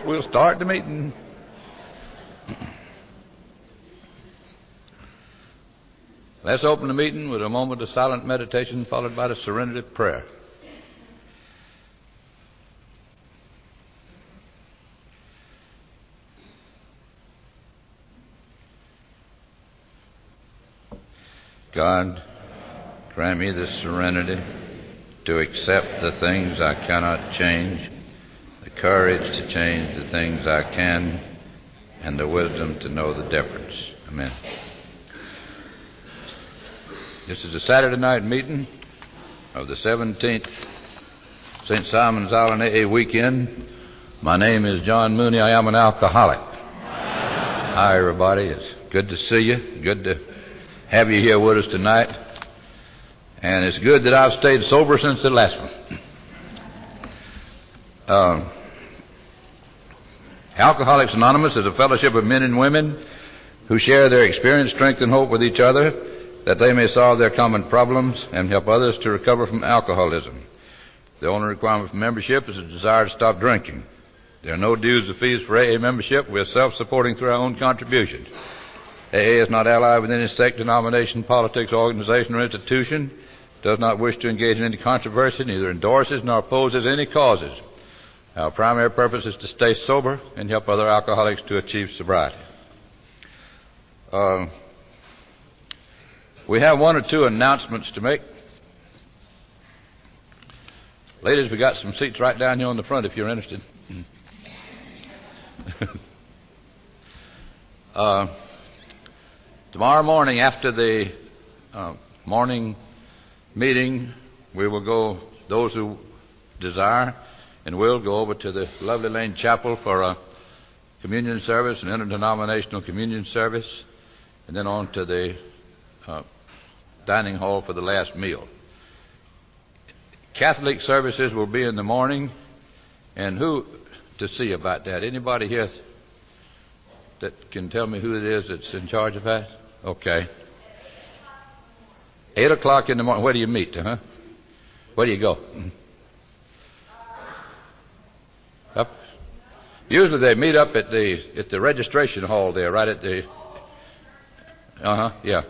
vote, we'll start the meeting. Let's open the meeting with a moment of silent meditation followed by the serenity prayer. God, grant me the serenity to accept the things I cannot change, the courage to change the things I can, and the wisdom to know the difference. Amen. This is a Saturday night meeting of the 17th St. Simon's Island AA weekend. My name is John Mooney. I am an alcoholic. Hi, everybody. It's good to see you. Good to have you here with us tonight. And it's good that I've stayed sober since the last one. Alcoholics Anonymous is a fellowship of men and women who share their experience, strength, and hope with each other, that they may solve their common problems and help others to recover from alcoholism. The only requirement for membership is a desire to stop drinking. There are no dues or fees for AA membership. We are self-supporting through our own contributions. AA is not allied with any sect, denomination, politics, organization, or institution, does not wish to engage in any controversy, neither endorses nor opposes any causes. Our primary purpose is to stay sober and help other alcoholics to achieve sobriety. We have one or two announcements to make. Ladies, we got some seats right down here on the front if you're interested. Tomorrow morning after the morning meeting, we will go, those who desire and will, go over to the Lovely Lane Chapel for a communion service, an interdenominational communion service, and then on to the dining hall for the last meal. Catholic services will be in the morning, and who to see about that? Anybody here that can tell me who it is that's in charge of that? Okay. 8 o'clock in the morning. Where do you meet? Where do you go? Up. Usually they meet up at the registration hall there, right at the. Yeah.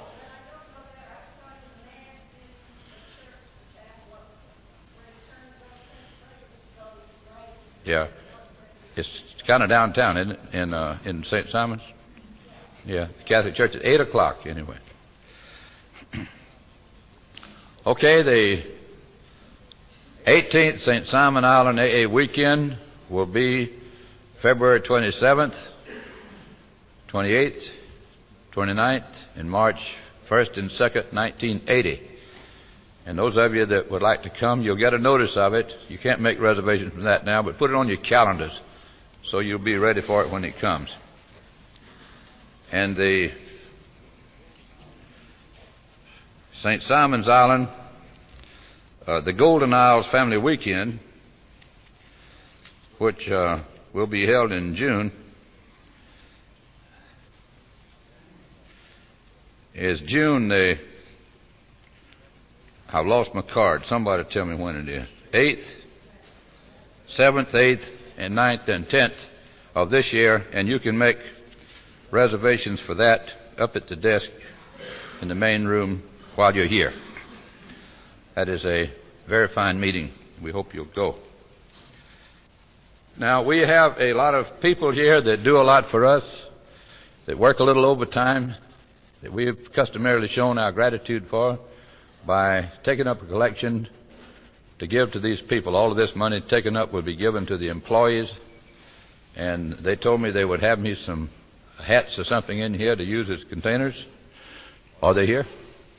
Yeah. It's kind of downtown, isn't it? In St. Simon's. Yeah. The Catholic Church at 8 o'clock anyway. Okay, the 18th St. Simon Island AA weekend will be February 27th, 28th, 29th, and March 1st and 2nd, 1980. And those of you that would like to come, you'll get a notice of it. You can't make reservations for that now, but put it on your calendars so you'll be ready for it when it comes. And the St. Simon's Island, the Golden Isles Family Weekend, which will be held in June, is June the, I've lost my card. Somebody tell me when it is. 8th, 7th, 8th, and 9th and 10th of this year, and you can make reservations for that up at the desk in the main room while you're here. That is a very fine meeting. We hope you'll go. Now, we have a lot of people here that do a lot for us, that work a little overtime, that we have customarily shown our gratitude for by taking up a collection to give to these people. All of this money taken up would be given to the employees, and they told me they would have me some hats or something in here to use as containers. Are they here?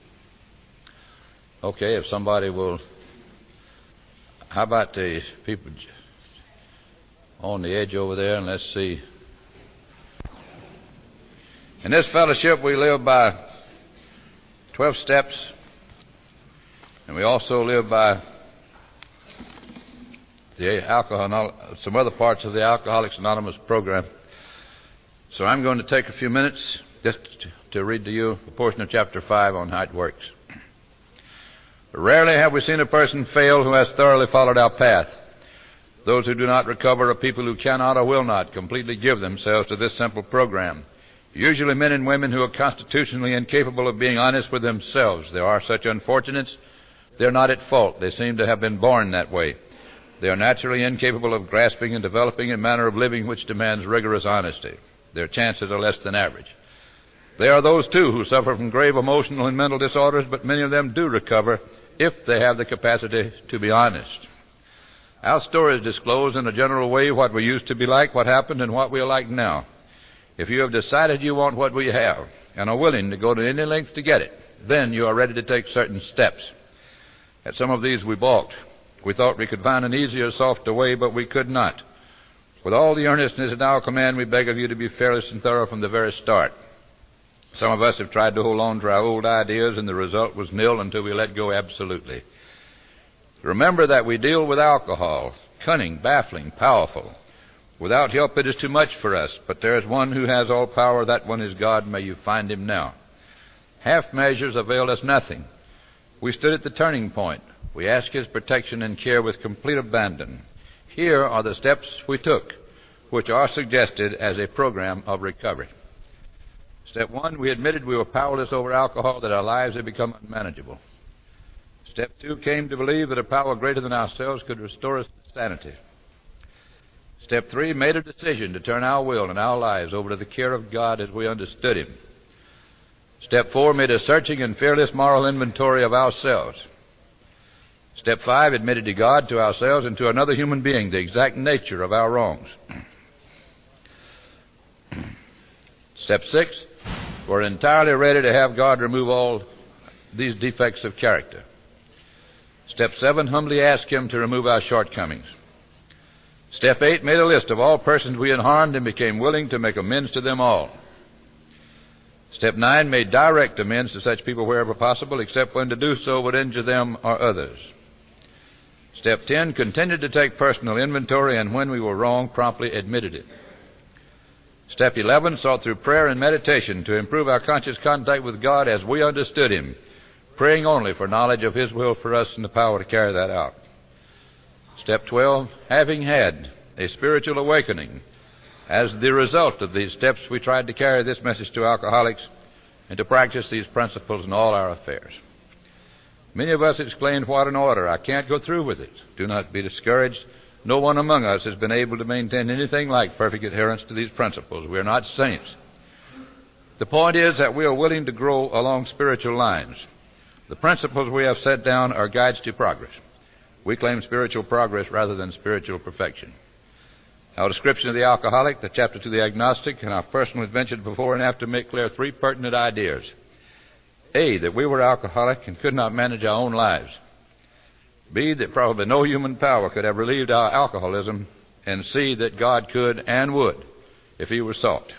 Okay, if somebody will. How about the people on the edge over there? And let's see. In this fellowship, we live by 12 steps, and we also live by the some other parts of the Alcoholics Anonymous program. So I'm going to take a few minutes just to read to you a portion of chapter 5 on how it works. Rarely have we seen a person fail who has thoroughly followed our path. Those who do not recover are people who cannot or will not completely give themselves to this simple program. Usually men and women who are constitutionally incapable of being honest with themselves. There are such unfortunates. They're not at fault. They seem to have been born that way. They are naturally incapable of grasping and developing a manner of living which demands rigorous honesty. Their chances are less than average. There are those, too, who suffer from grave emotional and mental disorders, but many of them do recover if they have the capacity to be honest. Our stories disclose in a general way what we used to be like, what happened, and what we are like now. If you have decided you want what we have and are willing to go to any length to get it, then you are ready to take certain steps. At some of these we balked. We thought we could find an easier, softer way, but we could not. With all the earnestness at our command, we beg of you to be fearless and thorough from the very start. Some of us have tried to hold on to our old ideas, and the result was nil until we let go absolutely. Remember that we deal with alcohol, cunning, baffling, powerful. Without help it is too much for us, but there is one who has all power. That one is God. May you find him now. Half measures availed us nothing. We stood at the turning point. We asked his protection and care with complete abandon. Here are the steps we took, which are suggested as a program of recovery. Step 1, we admitted we were powerless over alcohol, that our lives had become unmanageable. Step 2, came to believe that a power greater than ourselves could restore us to sanity. Step 3, made a decision to turn our will and our lives over to the care of God as we understood him. Step 4, made a searching and fearless moral inventory of ourselves. Step 5, admitted to God, to ourselves, and to another human being the exact nature of our wrongs. Step 6, we're entirely ready to have God remove all these defects of character. Step 7, humbly asked him to remove our shortcomings. Step 8, made a list of all persons we had harmed and became willing to make amends to them all. Step 9, made direct amends to such people wherever possible, except when to do so would injure them or others. Step 10, continued to take personal inventory, and when we were wrong, promptly admitted it. Step 11, sought through prayer and meditation to improve our conscious contact with God as we understood him, praying only for knowledge of his will for us and the power to carry that out. Step 12, having had a spiritual awakening, as the result of these steps, we tried to carry this message to alcoholics and to practice these principles in all our affairs. Many of us exclaimed, "What an order! I can't go through with it." Do not be discouraged. No one among us has been able to maintain anything like perfect adherence to these principles. We are not saints. The point is that we are willing to grow along spiritual lines. The principles we have set down are guides to progress. We claim spiritual progress rather than spiritual perfection. Our description of the alcoholic, the chapter to the agnostic, and our personal adventure before and after make clear 3 pertinent ideas. A, that we were alcoholic and could not manage our own lives. B, that probably no human power could have relieved our alcoholism. And C, that God could and would if he were sought.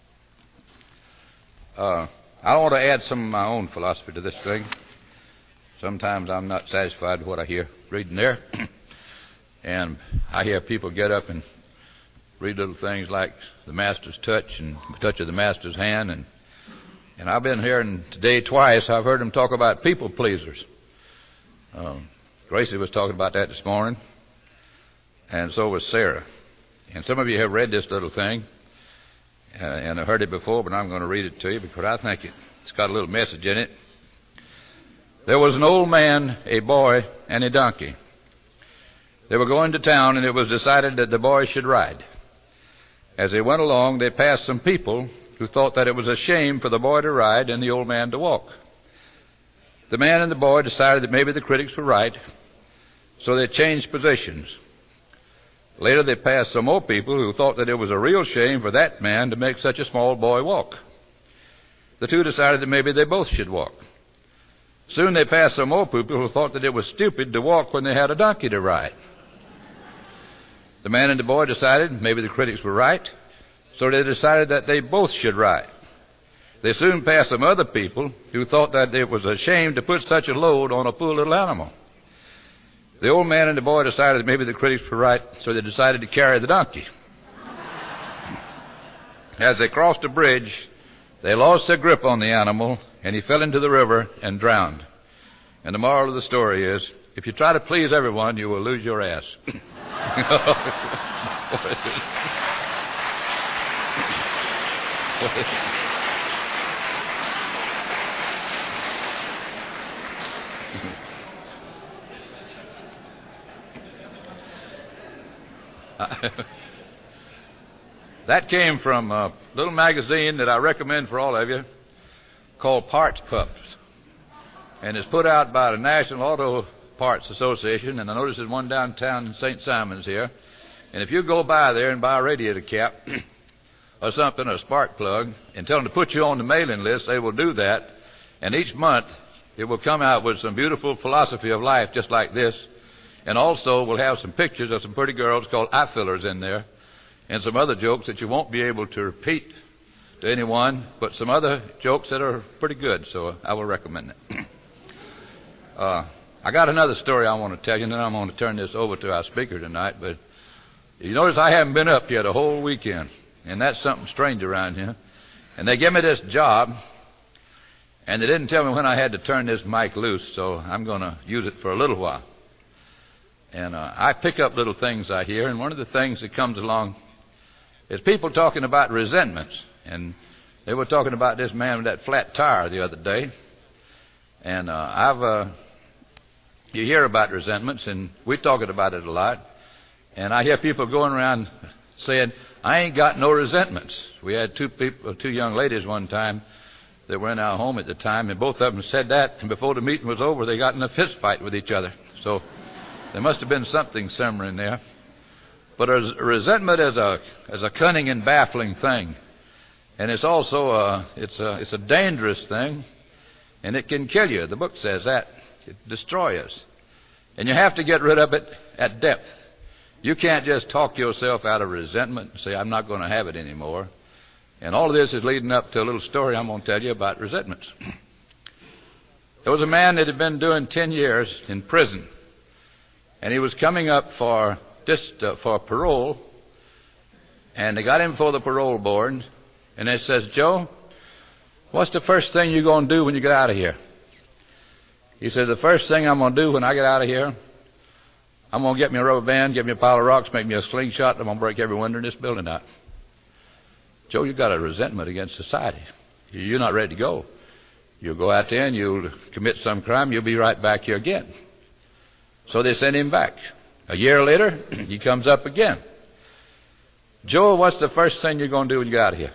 I want to add some of my own philosophy to this thing. Sometimes I'm not satisfied with what I hear reading there. And I hear people get up and read little things like the Master's touch and the touch of the Master's hand. And I've been hearing today twice, I've heard them talk about people pleasers. Gracie was talking about that this morning, and so was Sarah. And some of you have read this little thing, and have heard it before, but I'm going to read it to you because I think it's got a little message in it. There was an old man, a boy, and a donkey. They were going to town, and it was decided that the boy should ride. As they went along, they passed some people who thought that it was a shame for the boy to ride and the old man to walk. The man and the boy decided that maybe the critics were right, so they changed positions. Later they passed some more people who thought that it was a real shame for that man to make such a small boy walk. The two decided that maybe they both should walk. Soon they passed some more people who thought that it was stupid to walk when they had a donkey to ride. The man and the boy decided maybe the critics were right, so they decided that they both should ride. They soon passed some other people who thought that it was a shame to put such a load on a poor little animal. The old man and the boy decided that maybe the critics were right, so they decided to carry the donkey. As they crossed a bridge, they lost their grip on the animal, and he fell into the river and drowned. And the moral of the story is, if you try to please everyone, you will lose your ass. That came from a little magazine that I recommend for all of you called Parts Pups. And it's put out by the National Auto Parts Association, and I noticed there's one downtown in St. Simons here. And if you go by there and buy a radiator cap or something, or a spark plug, and tell them to put you on the mailing list, they will do that. And each month it will come out with some beautiful philosophy of life just like this. And also we'll have some pictures of some pretty girls called eye fillers in there, and some other jokes that you won't be able to repeat to anyone, but some other jokes that are pretty good, so I will recommend it. I got another story I want to tell you, and then I'm going to turn this over to our speaker tonight. But you notice I haven't been up yet a whole weekend, and that's something strange around here. And they gave me this job, and they didn't tell me when I had to turn this mic loose, so I'm going to use it for a little while. And I pick up little things I hear, and one of the things that comes along is people talking about resentments. And they were talking about this man with that flat tire the other day. And you hear about resentments, and we're talking about it a lot. And I hear people going around saying, I ain't got no resentments. We had two young ladies one time that were in our home at the time, and both of them said that, and before the meeting was over, they got in a fist fight with each other. So there must have been something simmering there. But a resentment is a cunning and baffling thing. And it's also it's a dangerous thing, and it can kill you. The book says that. It destroys us. And you have to get rid of it at depth. You can't just talk yourself out of resentment and say, I'm not going to have it anymore. And all of this is leading up to a little story I'm going to tell you about resentments. There was a man that had been doing 10 years in prison, and he was coming up for parole, and they got him before the parole board, and they says, Joe, what's the first thing you're going to do when you get out of here? He said, the first thing I'm going to do when I get out of here, I'm going to get me a rubber band, get me a pile of rocks, make me a slingshot, and I'm going to break every window in this building out. Joe, you've got a resentment against society. You're not ready to go. You'll go out there and you'll commit some crime, you'll be right back here again. So they sent him back. A year later, he comes up again. Joe, what's the first thing you're going to do when you get out of here?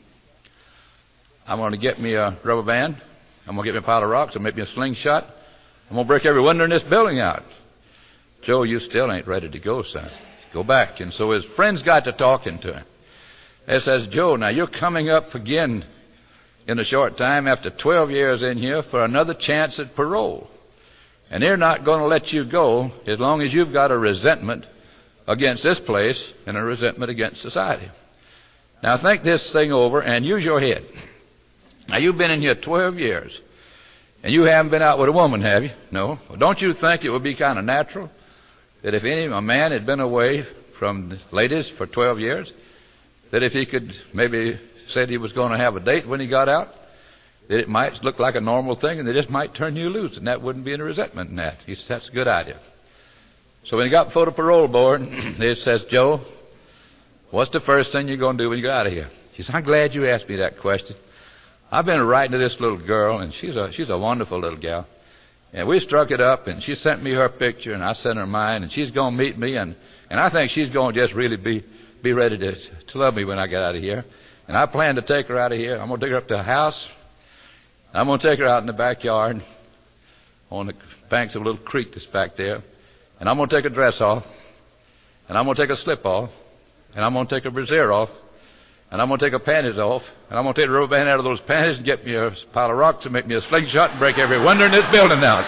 I'm going to get me a rubber band. I'm going to get me a pile of rocks and make me a slingshot. I'm going to break every window in this building out. Joe, you still ain't ready to go, son. Go back. And so his friends got to talking to him. They says, Joe, now you're coming up again in a short time after 12 years in here for another chance at parole. And they're not going to let you go as long as you've got a resentment against this place and a resentment against society. Now think this thing over and use your head. Now you've been in here 12 years, and you haven't been out with a woman, have you? No. Well, don't you think it would be kind of natural that if a man had been away from the ladies for 12 years, that if he could maybe said he was going to have a date when he got out, that it might look like a normal thing, and they just might turn you loose, and that wouldn't be any resentment in that. He said, that's a good idea. So when he got before the parole board, they says, Joe, what's the first thing you're going to do when you get out of here? He said, I'm glad you asked me that question. I've been writing to this little girl, and she's a wonderful little gal. And we struck it up, and she sent me her picture, and I sent her mine, and she's going to meet me, and I think she's going to just really be ready to love me when I get out of here. And I plan to take her out of here. I'm going to take her up to the house. I'm going to take her out in the backyard on the banks of a little creek that's back there. And I'm going to take her dress off. And I'm going to take her slip off. And I'm going to take her brassiere off. And I'm going to take her panties off. And I'm going to take the rubber band out of those panties and get me a pile of rocks and make me a slingshot and break every window in this building out.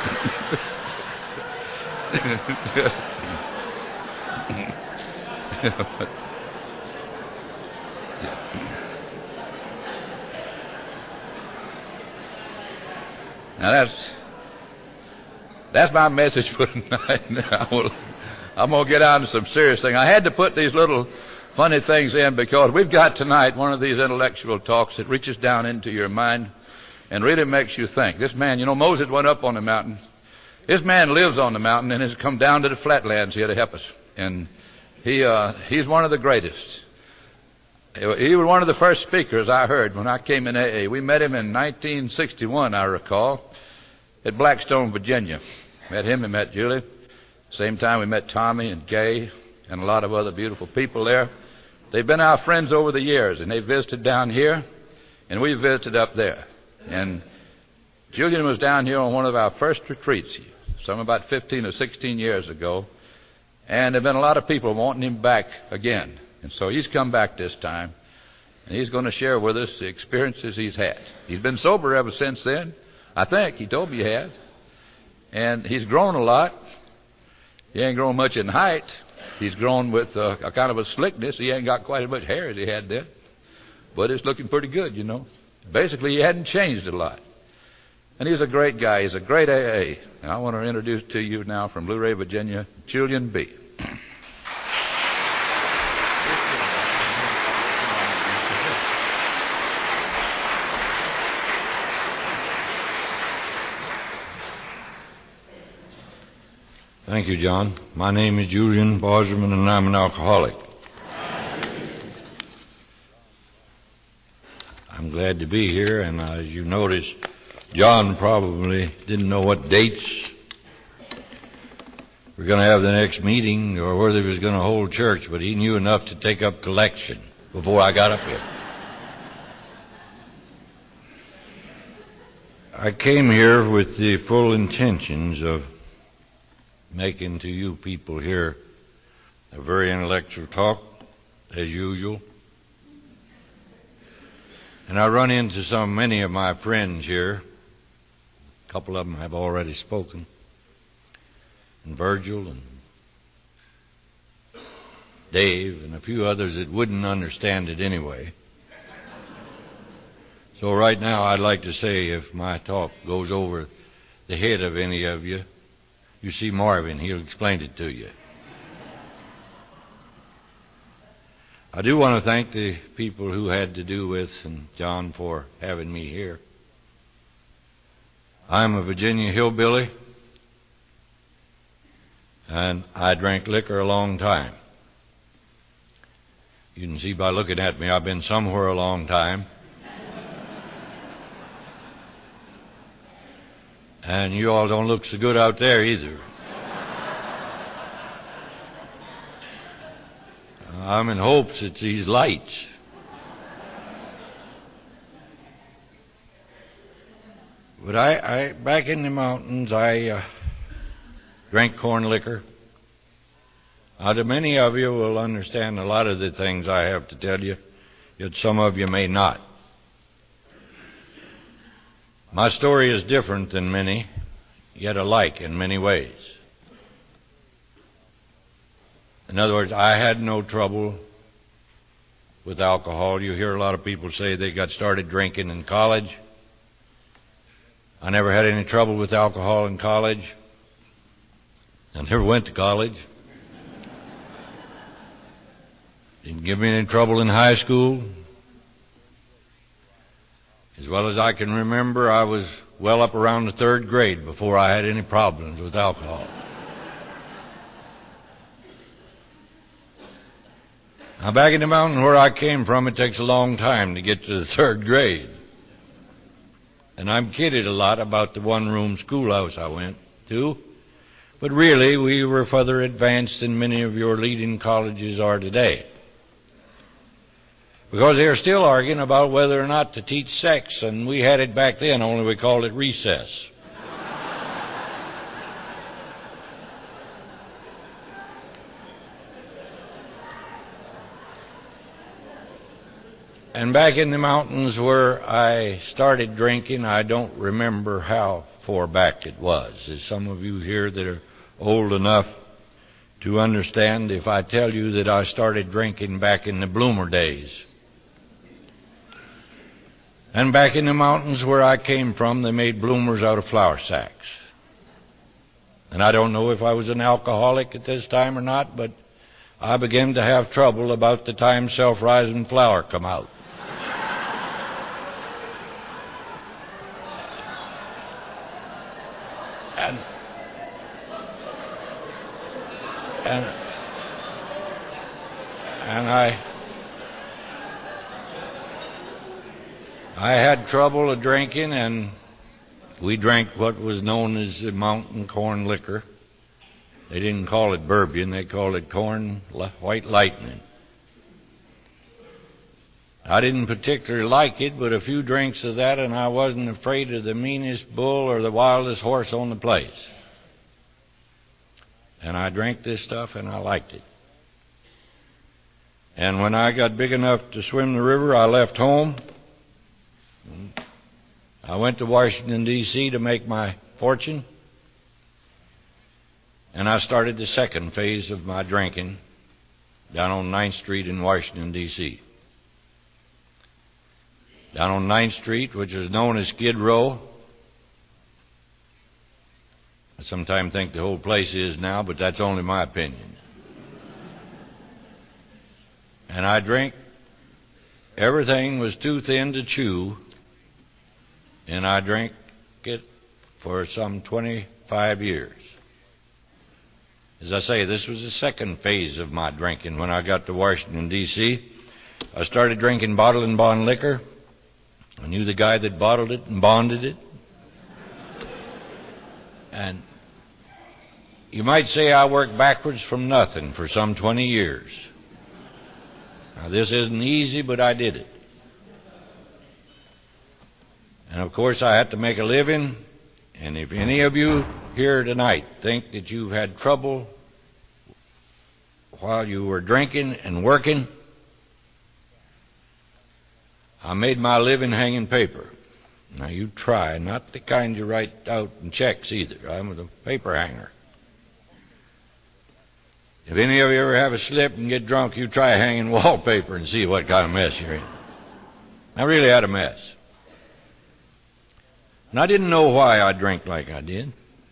Now that's my message for tonight. I'm going to get on to some serious things. I had to put these little funny things in because we've got tonight one of these intellectual talks that reaches down into your mind and really makes you think. This man, Moses went up on the mountain. This man lives on the mountain and has come down to the flatlands here to help us. And He's one of the greatest. He was one of the first speakers I heard when I came in AA. We met him in 1961, I recall, at Blackstone, Virginia. Met him and met Julie. Same time we met Tommy and Gay and a lot of other beautiful people there. They've been our friends over the years, and they visited down here, and we visited up there. And Julian was down here on one of our first retreats, some about 15 or 16 years ago, and there have been a lot of people wanting him back again. And so he's come back this time, and he's going to share with us the experiences he's had. He's been sober ever since then. I think he told me he had. And he's grown a lot. He ain't grown much in height. He's grown with a kind of a slickness. He ain't got quite as much hair as he had then. But it's looking pretty good, you know. Basically, he hadn't changed a lot. And he's a great guy. He's a great AA. And I want to introduce to you now from Blue Ray, Virginia, Julian B. Thank you, John. My name is Julian Boserman, and I'm an alcoholic. I'm glad to be here, and as you notice, John probably didn't know what dates we're going to have the next meeting or whether he was going to hold church, but he knew enough to take up collection before I got up here. I came here with the full intentions of making to you people here a very intellectual talk, as usual. And I run into many of my friends here. A couple of them have already spoken. And Virgil and Dave and a few others that wouldn't understand it anyway. So right now I'd like to say, if my talk goes over the head of any of you, you see Marvin, he'll explain it to you. I do want to thank the people who had to do with and John for having me here. I'm a Virginia hillbilly, and I drank liquor a long time. You can see by looking at me, I've been somewhere a long time. And you all don't look so good out there either. I'm in hopes it's these lights. But I back in the mountains, I drank corn liquor. Now, many of you will understand a lot of the things I have to tell you, yet some of you may not. My story is different than many, yet alike in many ways. In other words, I had no trouble with alcohol. You hear a lot of people say they got started drinking in college. I never had any trouble with alcohol in college. I never went to college. Didn't give me any trouble in high school. As well as I can remember, I was well up around the third grade before I had any problems with alcohol. Now, back in the mountain where I came from, it takes a long time to get to the third grade. And I'm kidded a lot about the one-room schoolhouse I went to. But really, we were further advanced than many of your leading colleges are today. Because they're still arguing about whether or not to teach sex, and we had it back then, only we called it recess. And back in the mountains where I started drinking, I don't remember how far back it was. There's some of you here that are old enough to understand if I tell you that I started drinking back in the bloomer days. And back in the mountains where I came from, they made bloomers out of flour sacks. And I don't know if I was an alcoholic at this time or not, but I began to have trouble about the time self-rising flour come out. And I had trouble drinking, and we drank what was known as the mountain corn liquor. They didn't call it bourbon, they called it white lightning. I didn't particularly like it, but a few drinks of that and I wasn't afraid of the meanest bull or the wildest horse on the place. And I drank this stuff and I liked it. And when I got big enough to swim the river, I left home. I went to Washington, D.C. to make my fortune. And I started the second phase of my drinking down on 9th Street in Washington, D.C. Down on 9th Street, which is known as Skid Row. I sometimes think the whole place is now, but that's only my opinion. And I drank. Everything was too thin to chew, and I drank it for some 25 years. As I say, this was the second phase of my drinking. When I got to Washington, D.C., I started drinking bottle and bond liquor. I knew the guy that bottled it and bonded it. And you might say I worked backwards from nothing for some 20 years. Now, this isn't easy, but I did it. And, of course, I had to make a living. And if any of you here tonight think that you've had trouble while you were drinking and working, I made my living hanging paper. Now, you try, not the kind you write out in checks either. I'm a paper hanger. If any of you ever have a slip and get drunk, you try hanging wallpaper and see what kind of mess you're in. I really had a mess. And I didn't know why I drank like I did.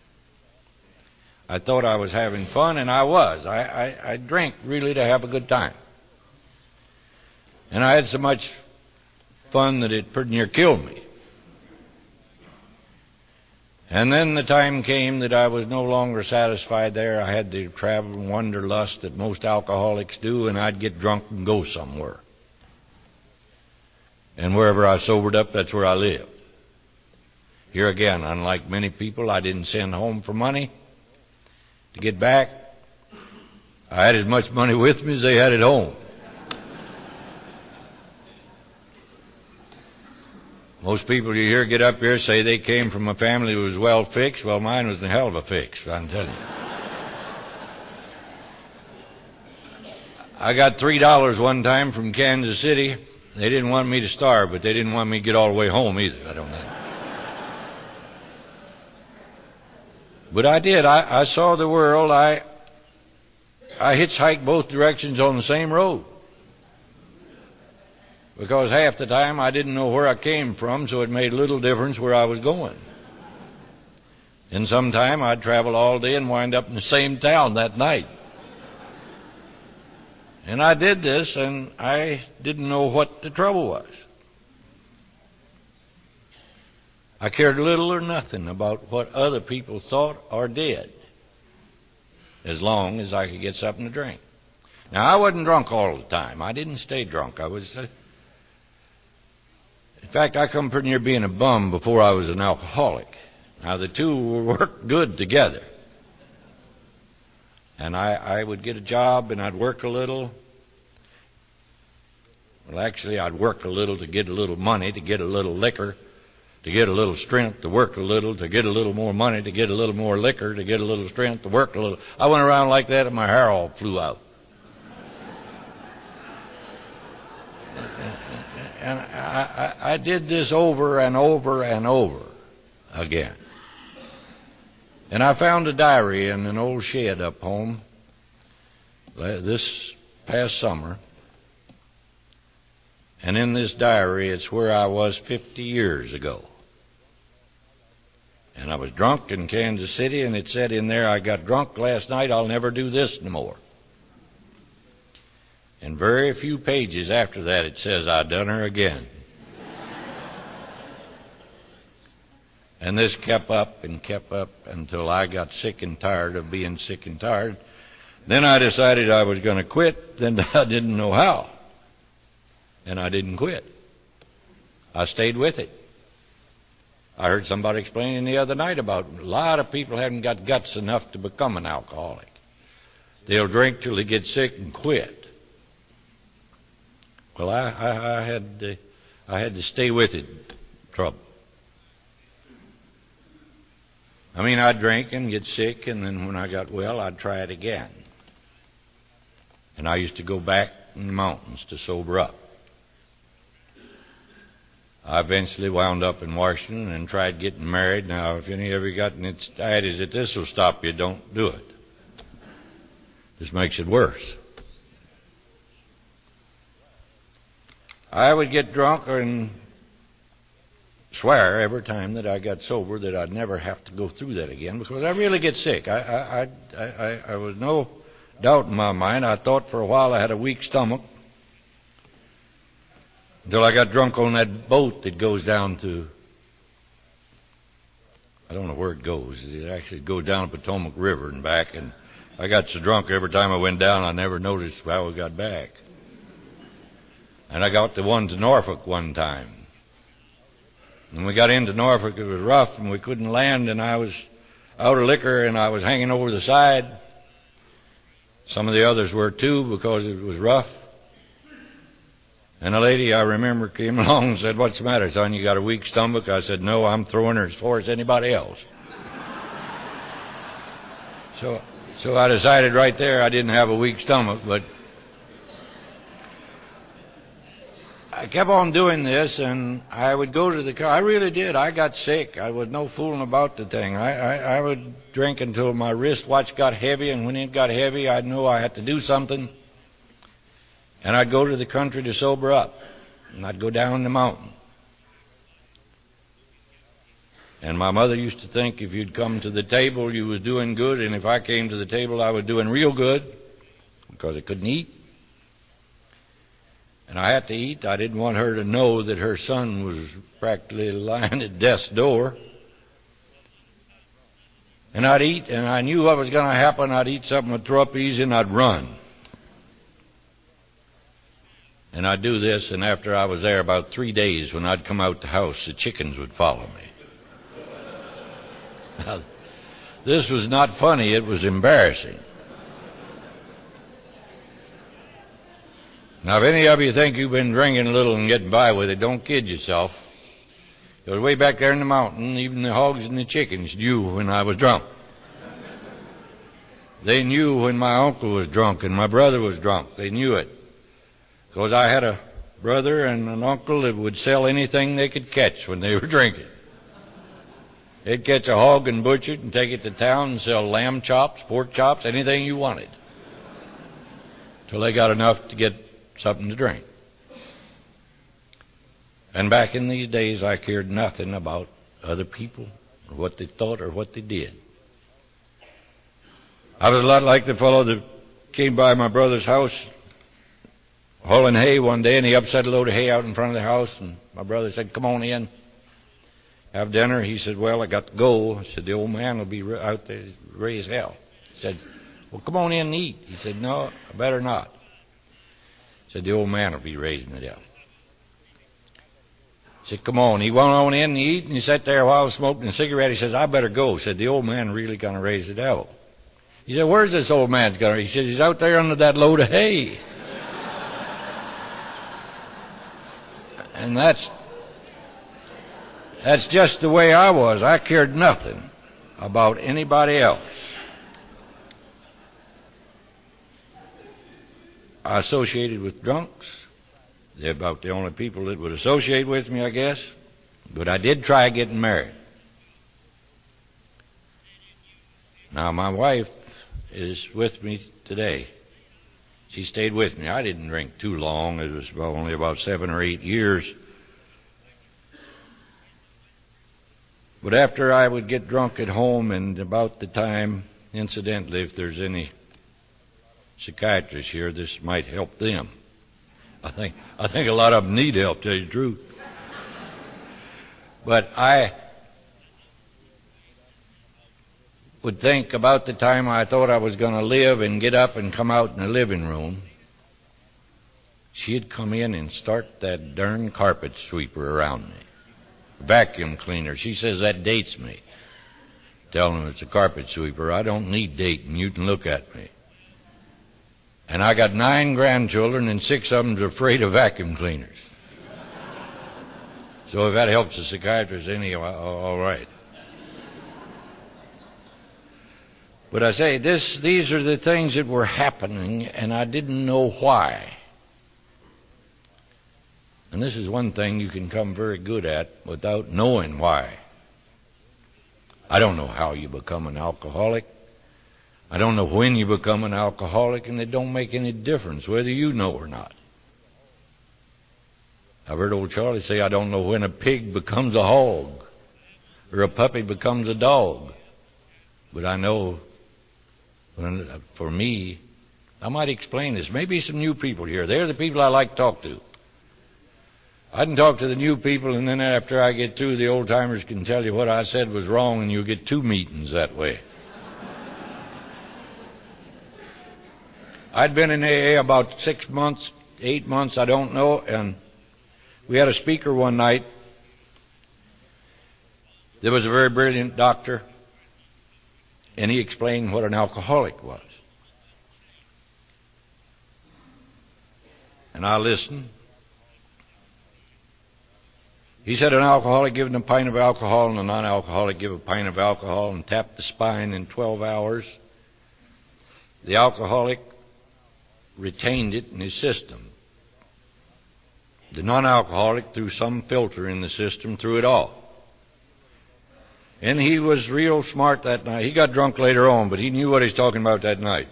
I thought I was having fun, and I was. I drank really to have a good time. And I had so much fun that it pretty near killed me. And then the time came that I was no longer satisfied there. I had the travel and wanderlust that most alcoholics do, and I'd get drunk and go somewhere. And wherever I sobered up, that's where I lived. Here again, unlike many people, I didn't send home for money to get back. I had as much money with me as they had at home. Most people you hear get up here say they came from a family that was well fixed. Well, mine was a hell of a fix, I'm telling you. I got $3 one time from Kansas City. They didn't want me to starve, but they didn't want me to get all the way home either. I don't know. But I did. I saw the world. I hitchhiked both directions on the same road. Because half the time I didn't know where I came from, so it made little difference where I was going. And sometime I'd travel all day and wind up in the same town that night. And I did this, and I didn't know what the trouble was. I cared little or nothing about what other people thought or did, as long as I could get something to drink. Now, I wasn't drunk all the time. I didn't stay drunk. In fact, I come pretty near being a bum before I was an alcoholic. Now, the two worked good together. And I would get a job, and I'd work a little. Well, actually, I'd work a little to get a little money, to get a little liquor, to get a little strength, to work a little, to get a little more money, to get a little more liquor, to get a little strength, to work a little. I went around like that, and my hair all flew out. And I did this over and over and over again. And I found a diary in an old shed up home this past summer. And in this diary, it's where I was 50 years ago. And I was drunk in Kansas City, and it said in there, I got drunk last night, I'll never do this no more. And very few pages after that, it says, I done her again. And this kept up until I got sick and tired of being sick and tired. Then I decided I was going to quit. Then I didn't know how. And I didn't quit. I stayed with it. I heard somebody explaining the other night about a lot of people haven't got guts enough to become an alcoholic. They'll drink till they get sick and quit. Well, I had to stay with it. Trouble. I mean, I'd drink and get sick, and then when I got well, I'd try it again. And I used to go back in the mountains to sober up. I eventually wound up in Washington and tried getting married. Now, if any of you gotten it started that this will stop you, don't do it. This makes it worse. I would get drunk and swear every time that I got sober that I'd never have to go through that again, because I really get sick. I was no doubt in my mind. I thought for a while I had a weak stomach until I got drunk on that boat that goes down to, I don't know where it goes. It actually goes down the Potomac River and back, and I got so drunk every time I went down I never noticed how I got back. And I got the one to Norfolk one time. When we got into Norfolk, it was rough, and we couldn't land, and I was out of liquor, and I was hanging over the side. Some of the others were too, because it was rough. And a lady, I remember, came along and said, "What's the matter, son? You got a weak stomach?" I said, "No, I'm throwing her as far as anybody else." So I decided right there I didn't have a weak stomach, but I kept on doing this, and I would go to the car. I really did. I got sick. I was no fooling about the thing. I would drink until my wristwatch got heavy, and when it got heavy, I'd know I had to do something. And I'd go to the country to sober up, and I'd go down the mountain. And my mother used to think if you'd come to the table, you was doing good, and if I came to the table, I was doing real good, because I couldn't eat. And I had to eat. I didn't want her to know that her son was practically lying at death's door. And I'd eat, and I knew what was going to happen. I'd eat something, I'd throw up easy, and I'd run. And I'd do this, and after I was there about 3 days, when I'd come out the house, the chickens would follow me. Now, this was not funny, it was embarrassing. Now, if any of you think you've been drinking a little and getting by with it, don't kid yourself. Because way back there in the mountain, even the hogs and the chickens knew when I was drunk. They knew when my uncle was drunk and my brother was drunk. They knew it. Because I had a brother and an uncle that would sell anything they could catch when they were drinking. They'd catch a hog and butcher it and take it to town and sell lamb chops, pork chops, anything you wanted, till they got enough to get something to drink. And back in these days, I cared nothing about other people or what they thought or what they did. I was a lot like the fellow that came by my brother's house hauling hay one day, and he upset a load of hay out in front of the house, and my brother said, "Come on in, have dinner." He said, "Well, I got to go." I said, "The old man will be out there raise hell." He said, "Well, come on in and eat." He said, "No, I better not." He said, "The old man will be raising it up." He said, "Come on." He went on in and eat, and he sat there a while smoking a cigarette. He says, "I better go." He said, "The old man really going to raise the devil." He said, "Where's this old man's going to?" He says, "He's out there under that load of hay." And that's just the way I was. I cared nothing about anybody else. I associated with drunks. They're about the only people that would associate with me, I guess. But I did try getting married. Now, my wife is with me today. She stayed with me. I didn't drink too long. It was only about 7 or 8 years. But after I would get drunk at home, and about the time, incidentally, if there's any psychiatrists here, this might help them. I think a lot of them need help, to tell you the truth. But would think about the time I thought I was going to live and get up and come out in the living room, she'd come in and start that darn carpet sweeper around me. Vacuum cleaner. She says that dates me. Tell them it's a carpet sweeper. I don't need dating. You can look at me. And I got 9 grandchildren, and 6 of them's afraid of vacuum cleaners. So if that helps the psychiatrist any, all right. But I say, these are the things that were happening, and I didn't know why. And this is one thing you can come very good at without knowing why. I don't know how you become an alcoholic. I don't know when you become an alcoholic, and it don't make any difference whether you know or not. I've heard old Charlie say, I don't know when a pig becomes a hog or a puppy becomes a dog. But I know, for me, I might explain this. Maybe some new people here. They're the people I like to talk to. I can talk to the new people, and then after I get through, the old-timers can tell you what I said was wrong, and you'll get 2 meetings that way. I'd been in AA about 6 months, 8 months, I don't know, and we had a speaker one night. There was a very brilliant doctor, and he explained what an alcoholic was. And I listened. He said an alcoholic given a pint of alcohol and a non-alcoholic give a pint of alcohol and tap the spine in 12 hours. The alcoholic retained it in his system. The non-alcoholic, through some filter in the system, threw it off. And he was real smart that night. He got drunk later on, but he knew what he was talking about that night.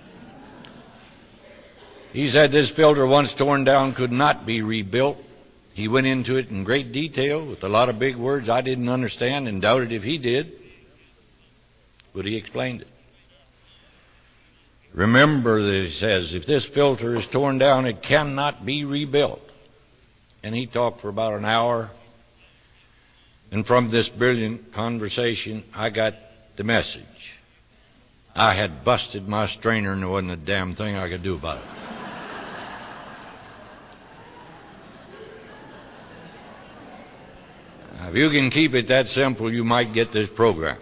He said this filter, once torn down, could not be rebuilt. He went into it in great detail with a lot of big words I didn't understand and doubted if he did. But he explained it. Remember that he says, if this filter is torn down, it cannot be rebuilt. And he talked for about an hour. And from this brilliant conversation, I got the message. I had busted my strainer and there wasn't a damn thing I could do about it. If you can keep it that simple, you might get this program.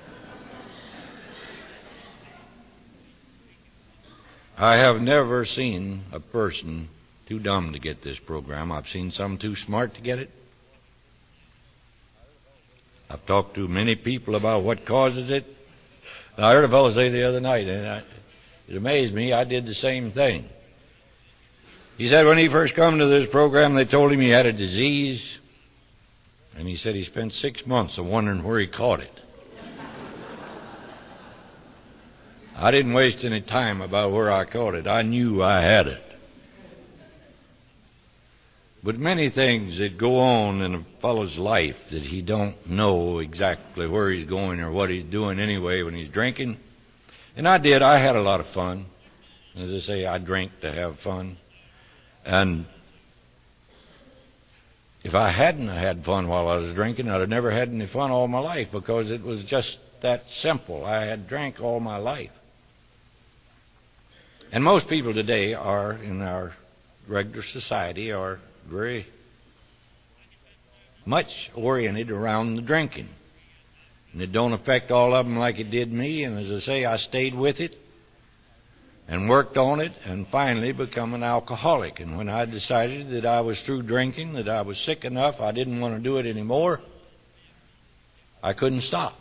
I have never seen a person too dumb to get this program. I've seen some too smart to get it. I've talked to many people about what causes it. And I heard a fellow say the other night, and it amazed me, I did the same thing. He said when he first come to this program, they told him he had a disease. And he said he spent 6 months of wondering where he caught it. I didn't waste any time about where I caught it. I knew I had it. But many things that go on in a fellow's life that he don't know exactly where he's going or what he's doing anyway when he's drinking. And I did. I had a lot of fun. As I say, I drank to have fun. And if I hadn't had fun while I was drinking, I'd have never had any fun all my life because it was just that simple. I had drank all my life. And most people today are, in our regular society, are very much oriented around the drinking. And it don't affect all of them like it did me. And as I say, I stayed with it and worked on it and finally become an alcoholic. And when I decided that I was through drinking, that I was sick enough, I didn't want to do it anymore, I couldn't stop.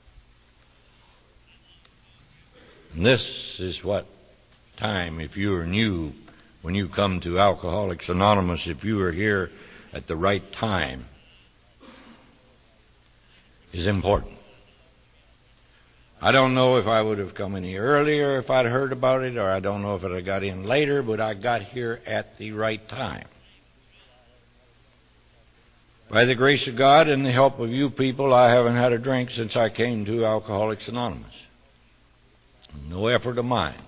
And this is what time, if you are new, when you come to Alcoholics Anonymous, if you are here at the right time, is important. I don't know if I would have come any earlier if I'd heard about it, or I don't know if I'd have got in later, but I got here at the right time. By the grace of God and the help of you people, I haven't had a drink since I came to Alcoholics Anonymous. No effort of mine.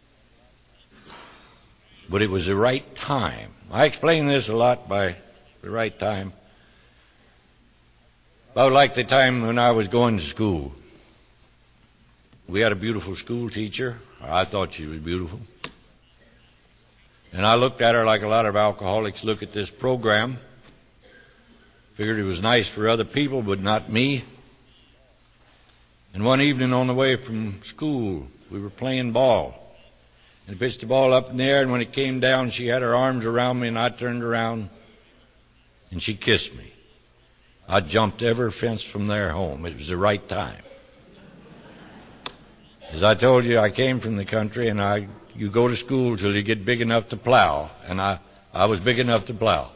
But it was the right time. I explain this a lot by the right time. About like the time when I was going to school. we had a beautiful school teacher. I thought she was beautiful. And I looked at her like a lot of alcoholics look at this program. Figured it was nice for other people, but not me. And one evening on the way from school, we were playing ball. And I pitched the ball up in the air, and when it came down, she had her arms around me, and I turned around, and she kissed me. I jumped every fence from there home. It was the right time. As I told you, I came from the country, and you go to school till you get big enough to plow, and I was big enough to plow.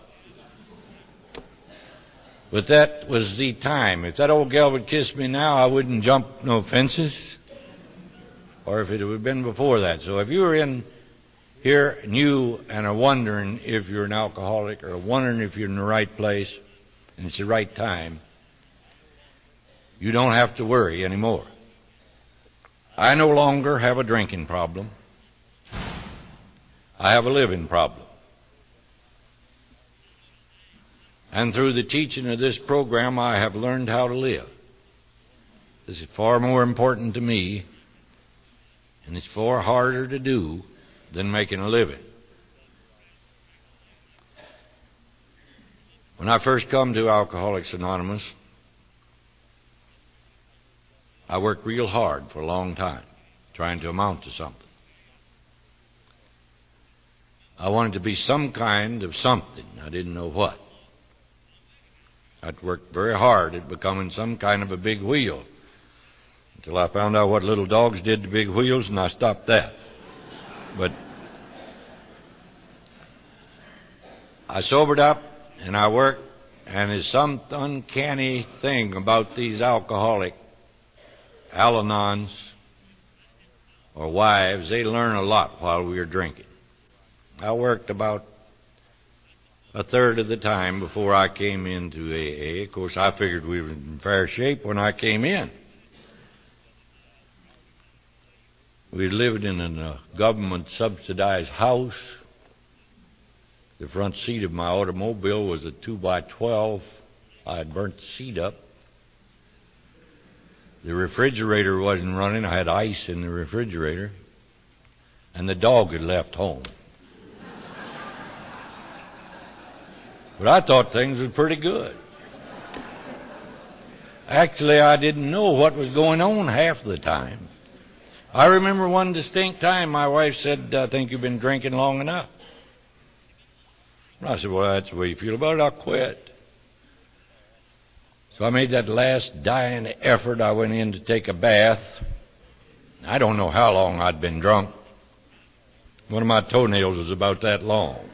But that was the time. If that old gal would kiss me now, I wouldn't jump no fences, or if it had been before that. So if you were in here new and are wondering if you're an alcoholic or wondering if you're in the right place and it's the right time, you don't have to worry anymore. I no longer have a drinking problem. I have a living problem. And through the teaching of this program, I have learned how to live. This is far more important to me, and it's far harder to do than making a living. When I first come to Alcoholics Anonymous, I worked real hard for a long time, trying to amount to something. I wanted to be some kind of something. I didn't know what. I'd worked very hard at becoming some kind of a big wheel until I found out what little dogs did to big wheels, and I stopped that. But I sobered up, and I worked, and there's some uncanny thing about these alcoholic Al-Anons or wives. They learn a lot while we were drinking. I worked about a third of the time before I came into AA. Of course, I figured we were in fair shape when I came in. We lived in a government-subsidized house. The front seat of my automobile was a 2x12. I had burnt the seat up. The refrigerator wasn't running. I had ice in the refrigerator. And the dog had left home. But I thought things were pretty good. Actually, I didn't know what was going on half the time. I remember one distinct time my wife said, "I think you've been drinking long enough." And I said, "Well, that's the way you feel about it. I'll quit." So I made that last dying effort. I went in to take a bath. I don't know how long I'd been drunk. One of my toenails was about that long.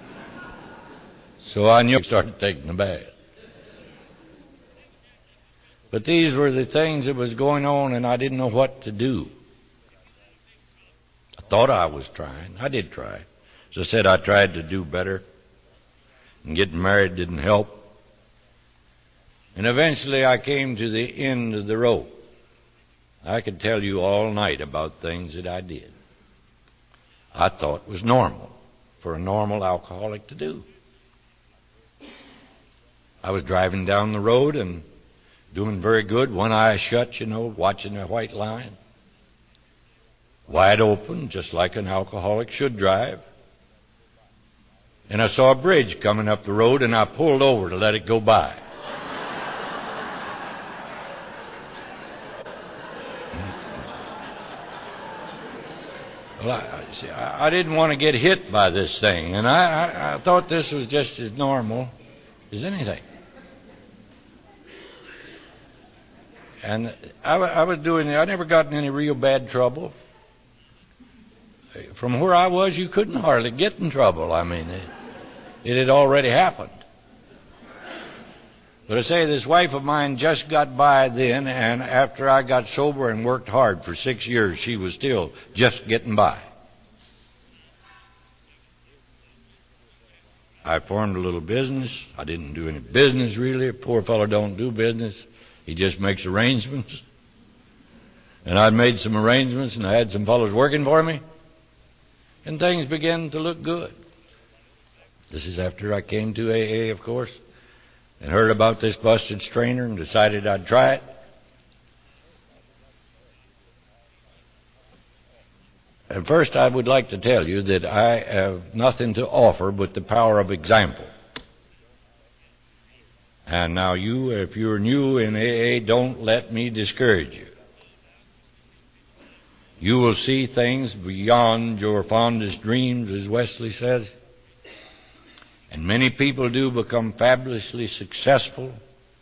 So I knew I started taking a bath. But these were the things that was going on, and I didn't know what to do. I thought I was trying. I did try. As I said, I tried to do better. And getting married didn't help. And eventually I came to the end of the rope. I could tell you all night about things that I did. I thought was normal for a normal alcoholic to do. I was driving down the road and doing very good, one eye shut, watching a white line. Wide open, just like an alcoholic should drive. And I saw a bridge coming up the road, and I pulled over to let it go by. Well, I didn't want to get hit by this thing, and I thought this was just as normal as anything. And I was doing it. I never got in any real bad trouble. From where I was, you couldn't hardly get in trouble. I mean, it had already happened. But I say, this wife of mine just got by then, and after I got sober and worked hard for 6 years, she was still just getting by. I formed a little business. I didn't do any business, really. A poor fellow don't do business. He just makes arrangements. And I'd made some arrangements, and I had some fellows working for me. And things began to look good. This is after I came to AA, of course, and heard about this busted strainer and decided I'd try it. First, I would like to tell you that I have nothing to offer but the power of example. And now you, if you're new in AA, don't let me discourage you. You will see things beyond your fondest dreams, as Wesley says. And many people do become fabulously successful.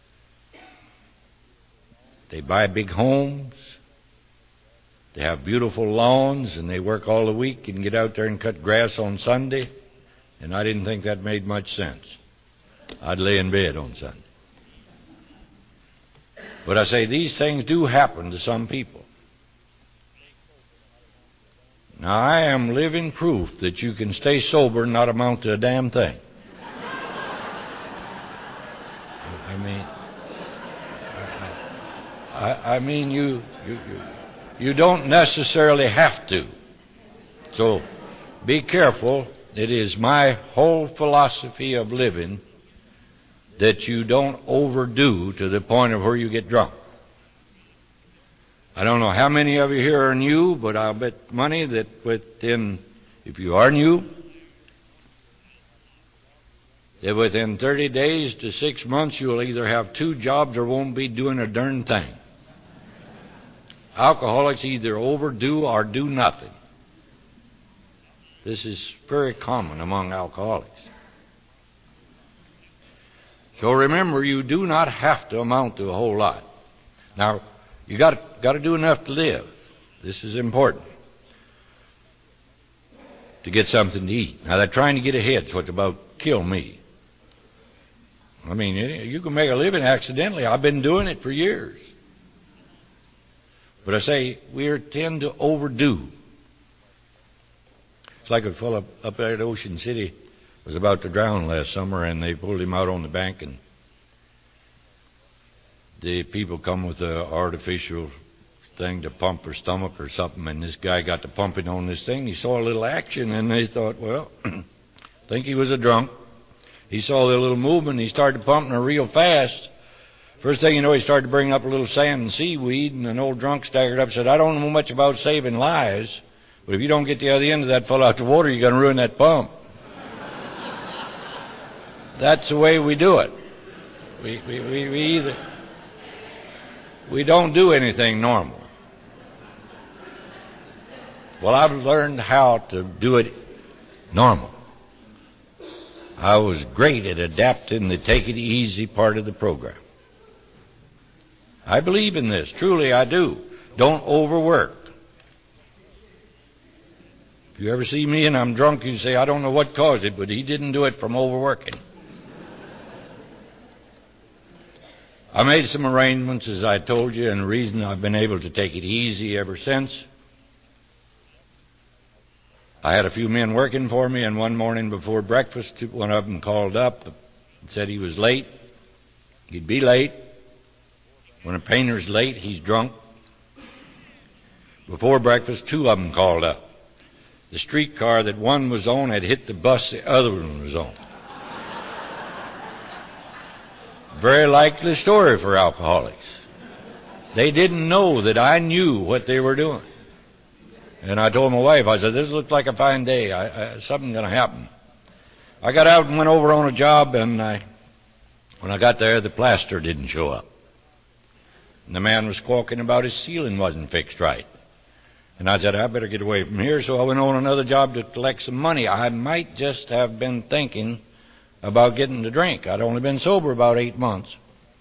They buy big homes. They have beautiful lawns, and they work all the week and get out there and cut grass on Sunday. And I didn't think that made much sense. I'd lay in bed on Sunday. But I say these things do happen to some people. Now, I am living proof that you can stay sober and not amount to a damn thing. I mean, you don't necessarily have to. So, be careful. It is my whole philosophy of living that you don't overdo to the point of where you get drunk. I don't know how many of you here are new, but I'll bet money that if you are new, that within 30 days to 6 months you'll either have 2 jobs or won't be doing a darn thing. Alcoholics either overdo or do nothing. This is very common among alcoholics. So remember, you do not have to amount to a whole lot. Now, you got to do enough to live. This is important. To get something to eat. Now, they're trying to get ahead, so it's about kill me. I mean, you can make a living accidentally. I've been doing it for years. But I say, we tend to overdo. It's like a fellow up there at Ocean City was about to drown last summer, and they pulled him out on the bank, and the people come with an artificial thing to pump her stomach or something, and this guy got to pumping on this thing. He saw a little action, and they thought, well, I think he was a drunk. He saw the little movement, and he started pumping her real fast. First thing you know, he started to bring up a little sand and seaweed, and an old drunk staggered up and said, I don't know much about saving lives, but if you don't get the other end of that fellow out the water, you're going to ruin that pump. That's the way we do it. We don't do anything normal. Well, I've learned how to do it normal. I was great at adapting the take it easy part of the program. I believe in this. Truly, I do. Don't overwork. If you ever see me and I'm drunk, you say, I don't know what caused it, but he didn't do it from overworking. I made some arrangements, as I told you, and the reason I've been able to take it easy ever since. I had a few men working for me, and one morning before breakfast, one of them called up and said he was late. He'd be late. When a painter's late, he's drunk. Before breakfast, 2 of them called up. The streetcar that one was on had hit the bus the other one was on. Very likely story for alcoholics. They didn't know that I knew what they were doing. And I told my wife, I said, this looks like a fine day. Something's going to happen. I got out and went over on a job, and when I got there, the plaster didn't show up. And the man was squawking about his ceiling wasn't fixed right. And I said, I better get away from here. So I went on another job to collect some money. I might just have been thinking about getting to drink. I'd only been sober about 8 months.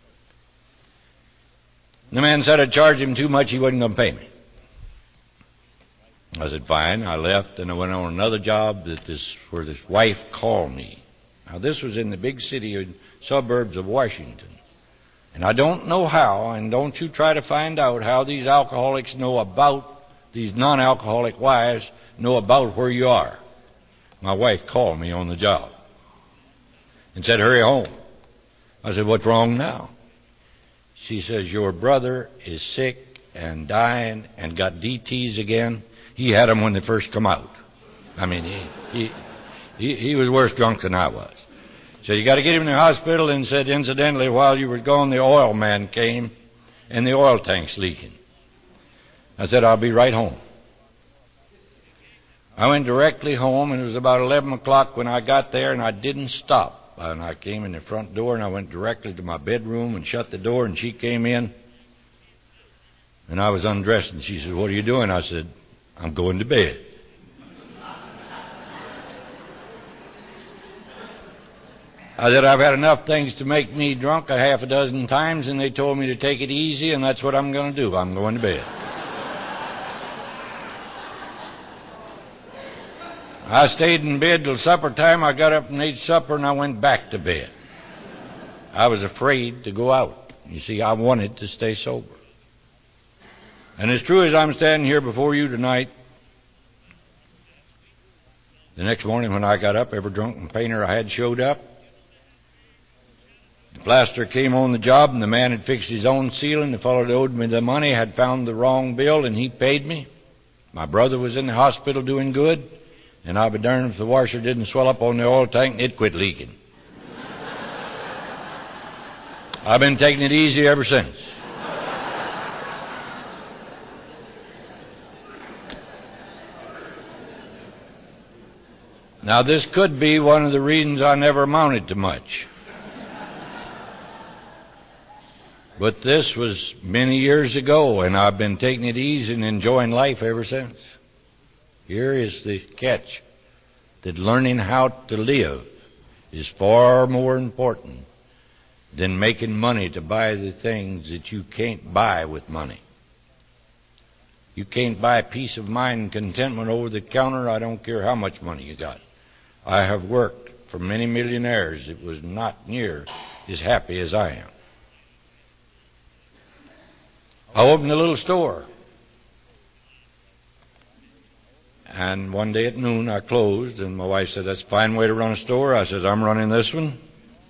The man said I'd charged him too much, he wasn't going to pay me. I said, fine. I left, and I went on another job where this wife called me. Now, this was in the big city and suburbs of Washington. And I don't know how, and don't you try to find out how these alcoholics know about, these non-alcoholic wives know about where you are. My wife called me on the job and said, hurry home. I said, what's wrong now? She says, your brother is sick and dying and got DTs again. He had them when they first come out. I mean, he was worse drunk than I was. So you got to get him in the hospital, and said, incidentally, while you were gone, the oil man came, and the oil tank's leaking. I said, I'll be right home. I went directly home, and it was about 11 o'clock when I got there, and I didn't stop. And I came in the front door, and I went directly to my bedroom and shut the door, and she came in. And I was undressed, and she said, "What are you doing?" I said, "I'm going to bed." I said, "I've had enough things to make me drunk a half a dozen times, and they told me to take it easy, and that's what I'm going to do. I'm going to bed." I stayed in bed till supper time. I got up and ate supper, and I went back to bed. I was afraid to go out. You see, I wanted to stay sober. And as true as I'm standing here before you tonight, the next morning when I got up, every drunken painter I had showed up. The plaster came on the job, and the man had fixed his own ceiling. The fellow that owed me the money had found the wrong bill, and he paid me. My brother was in the hospital doing good, and I'll be darned if the washer didn't swell up on the oil tank and it quit leaking. I've been taking it easy ever since. Now, this could be one of the reasons I never amounted to much. But this was many years ago, and I've been taking it easy and enjoying life ever since. Here is the catch, that learning how to live is far more important than making money to buy the things that you can't buy with money. You can't buy peace of mind and contentment over the counter. I don't care how much money you got. I have worked for many millionaires that was not near as happy as I am. I opened a little store. And one day at noon I closed, and my wife said, "That's a fine way to run a store." I said, "I'm running this one."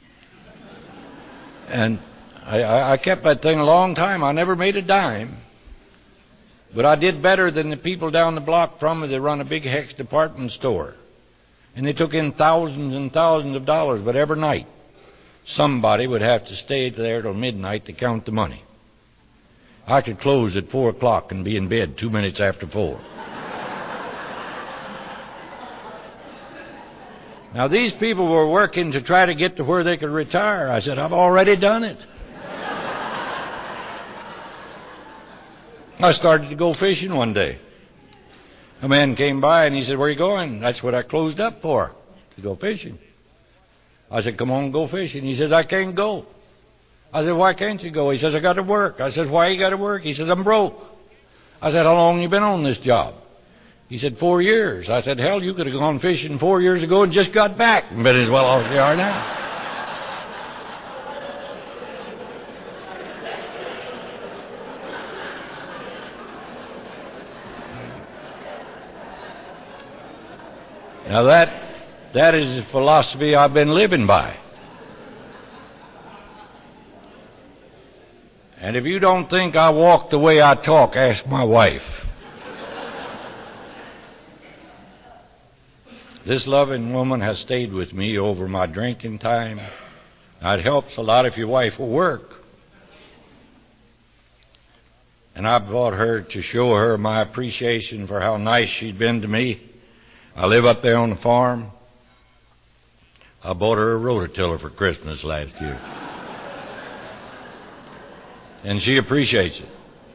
And I kept that thing a long time. I never made a dime. But I did better than the people down the block from me that run a big Hex department store. And they took in thousands and thousands of dollars, but every night somebody would have to stay there till midnight to count the money. I could close at 4 o'clock and be in bed 2 minutes after 4. Now, these people were working to try to get to where they could retire. I said, "I've already done it." I started to go fishing one day. A man came by and he said, "Where are you going?" "That's what I closed up for, to go fishing." I said, "Come on, go fishing." He says, "I can't go." I said, "Why can't you go?" He says, "I got to work." I said, "Why you got to work?" He says, "I'm broke." I said, "How long have you been on this job?" He said, 4 years. I said, "Hell, you could have gone fishing 4 years ago and just got back and been as well off as you are now." Now that is the philosophy I've been living by. And if you don't think I walk the way I talk, ask my wife. This loving woman has stayed with me over my drinking time. Now, it helps a lot if your wife will work. And I brought her to show her my appreciation for how nice she'd been to me. I live up there on the farm. I bought her a rototiller for Christmas last year. And she appreciates it.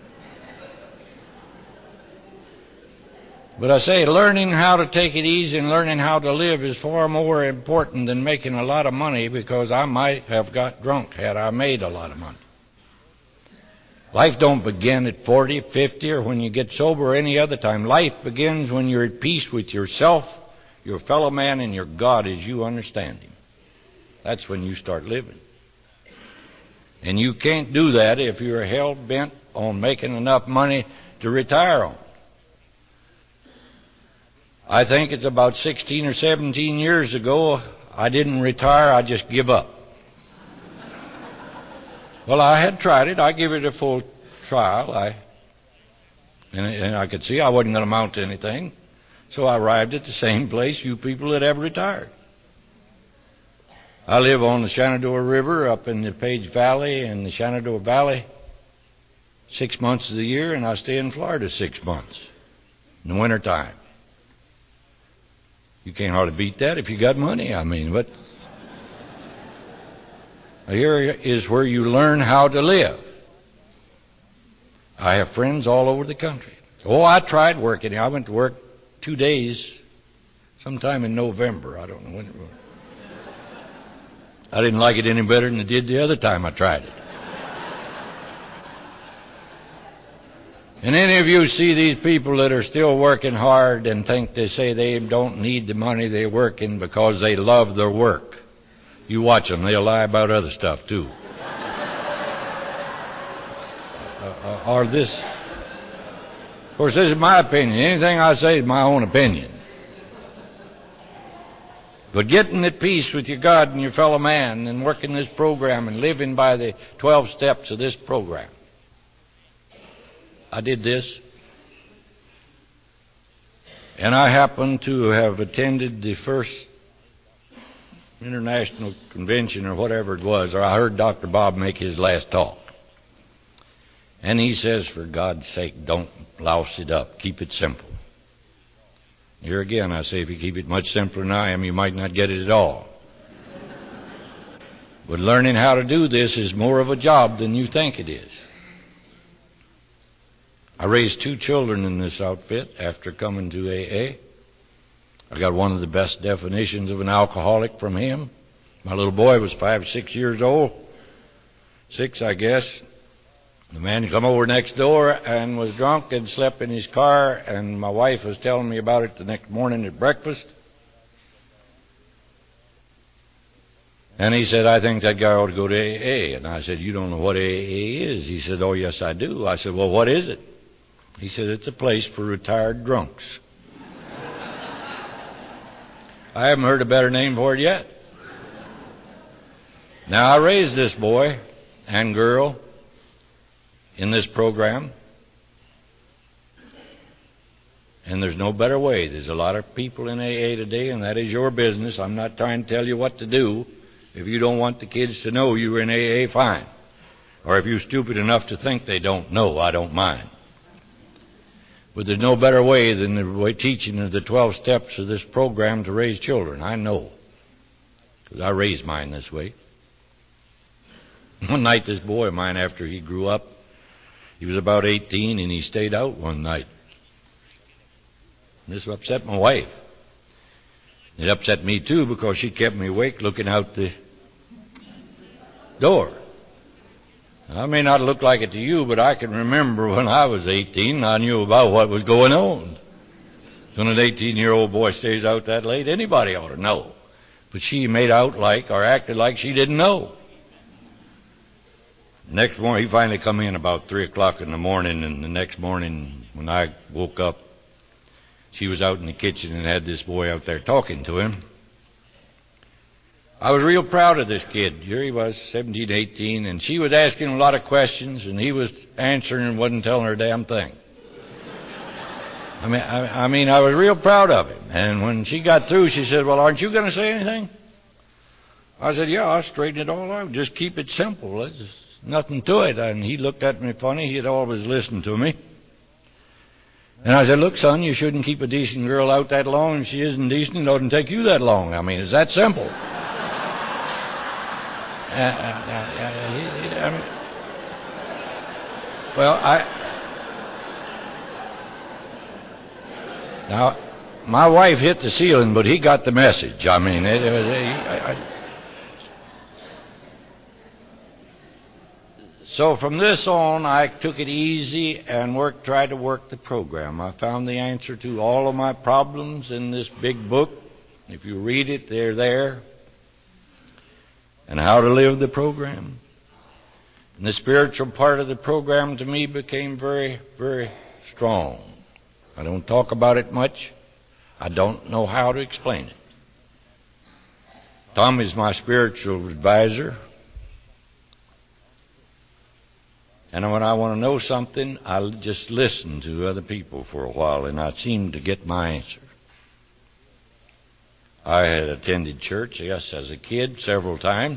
But I say, learning how to take it easy and learning how to live is far more important than making a lot of money, because I might have got drunk had I made a lot of money. Life don't begin at 40, 50, or when you get sober or any other time. Life begins when you're at peace with yourself, your fellow man, and your God as you understand Him. That's when you start living. And you can't do that if you're hell-bent on making enough money to retire on. I think it's about 16 or 17 years ago, I didn't retire, I just give up. Well, I had tried it. I gave it a full trial. And I could see I wasn't going to amount to anything. So I arrived at the same place you people that have retired. I live on the Shenandoah River up in the Page Valley and the Shenandoah Valley 6 months of the year, and I stay in Florida 6 months in the wintertime. You can't hardly beat that if you got money. I mean, but here is where you learn how to live. I have friends all over the country. Oh, I tried working. I went to work 2 days sometime in November. I don't know when it was. I didn't like it any better than it did the other time I tried it. And any of you see these people that are still working hard and think they say they don't need the money they're working because they love their work. You watch them. They'll lie about other stuff, too. Or this. Of course, this is my opinion. Anything I say is my own opinion. But getting at peace with your God and your fellow man and working this program and living by the 12 steps of this program. I did this. And I happened to have attended the first international convention or whatever it was, or I heard Dr. Bob make his last talk. And he says, for God's sake, don't louse it up. Keep it simple. Here again, I say, if you keep it much simpler than I am, you might not get it at all. But learning how to do this is more of a job than you think it is. I raised 2 children in this outfit after coming to AA. I got one of the best definitions of an alcoholic from him. My little boy was 5 or 6 years old. 6, I guess. The man come over next door and was drunk and slept in his car, and my wife was telling me about it the next morning at breakfast. And he said, I think that guy ought to go to AA. And I said, you don't know what AA is? He said, oh, yes, I do. I said, well, what is it? He said, it's a place for retired drunks. I haven't heard a better name for it yet. Now, I raised this boy and girl in this program, and there's no better way. There's a lot of people in AA today, and that is your business. I'm not trying to tell you what to do. If you don't want the kids to know you were in AA, fine. Or if you're stupid enough to think they don't know, I don't mind. But there's no better way than the way teaching of the 12 steps of this program to raise children. I know, because I raised mine this way. One night, this boy of mine, after he grew up, he was about 18, and he stayed out one night. And this upset my wife. It upset me, too, because she kept me awake looking out the door. I may not look like it to you, but I can remember when I was 18, I knew about what was going on. When an 18-year-old boy stays out that late, anybody ought to know. But she made out like, or acted like she didn't know. Next morning, he finally come in about 3 o'clock in the morning, and the next morning when I woke up, she was out in the kitchen and had this boy out there talking to him. I was real proud of this kid. Here he was, 17, 18, and she was asking him a lot of questions, and he was answering and wasn't telling her a damn thing. I mean, I was real proud of him. And when she got through, she said, well, aren't you going to say anything? I said, yeah, I'll straighten it all out. Just keep it simple. There's nothing to it. And he looked at me funny. He had always listened to me. And I said, look, son, you shouldn't keep a decent girl out that long. If she isn't decent, it doesn't take you that long. I mean, it's that simple. Now, my wife hit the ceiling, but he got the message. I mean, it was. So from this on, I took it easy and tried to work the program. I found the answer to all of my problems in this big book. If you read it, they're there. And how to live the program. And the spiritual part of the program to me became very, very strong. I don't talk about it much. I don't know how to explain it. Tom is my spiritual advisor. And when I want to know something, I'll just listen to other people for a while, and I seem to get my answer. I had attended church, yes, as a kid several times.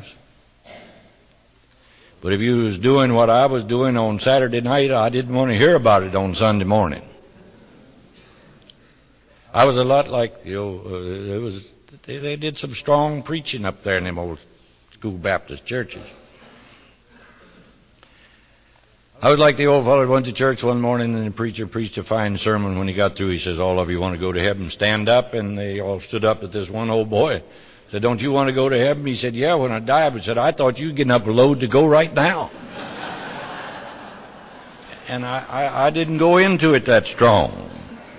But if you was doing what I was doing on Saturday night, I didn't want to hear about it on Sunday morning. I was a lot like, they did some strong preaching up there in them old school Baptist churches. I was like the old fellow who went to church one morning and the preacher preached a fine sermon. When he got through, he says, all of you want to go to heaven, stand up. And they all stood up, but this one old boy said, don't you want to go to heaven? He said, yeah, when I die. But said, I thought you were getting up a load to go right now. And I didn't go into it that strong.